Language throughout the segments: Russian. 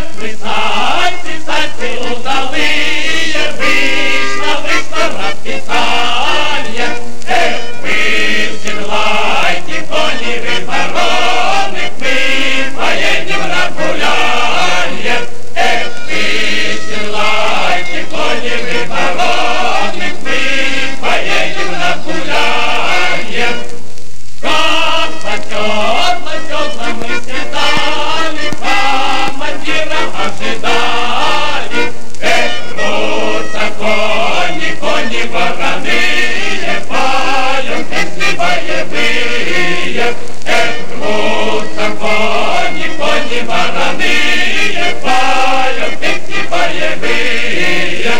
Цыцать, цыцать, удалые, вышла расписание. Эх, вы седлайте кони, вы вороны, мы поедем на гулянье. Эх, вы седлайте кони, вы вороны, мы поедем на гулянье. Как по тёпло мы седали, командира ожидали. Эх, крутся кони, кони вороные, поют песни боевые. Эх, крутся кони, кони вороные, поют песни боевые.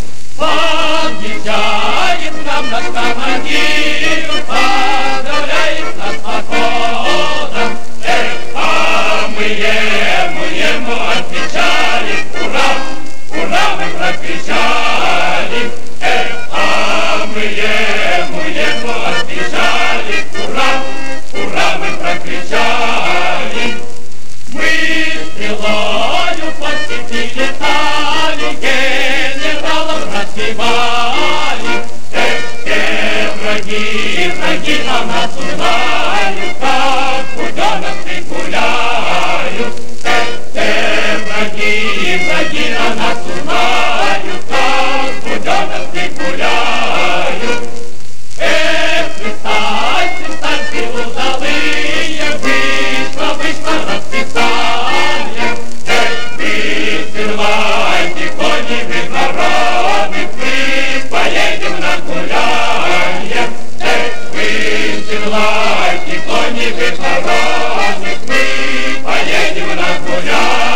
Подъезжает нам наш командир, поздравляет нас с походом. Эх, а мы ему отвечали: ура, ура, мы прокричали. Эх, а мы ему отвечали: ура, ура, мы прокричали. Мы стрелою по степи летали, генералов разбивали. Эх, все враги на нас узнают, как буденовцы гуляют. Эх, все враги на нас узнают, как буденовцы гуляют. Эх, цыцать, удалые, вышла расписание. Эх, вы седлайте кони, вы вороны, мы поедем на гулянье. Эх, вы седлайте кони, вы вороны, мы поедем на гулянье.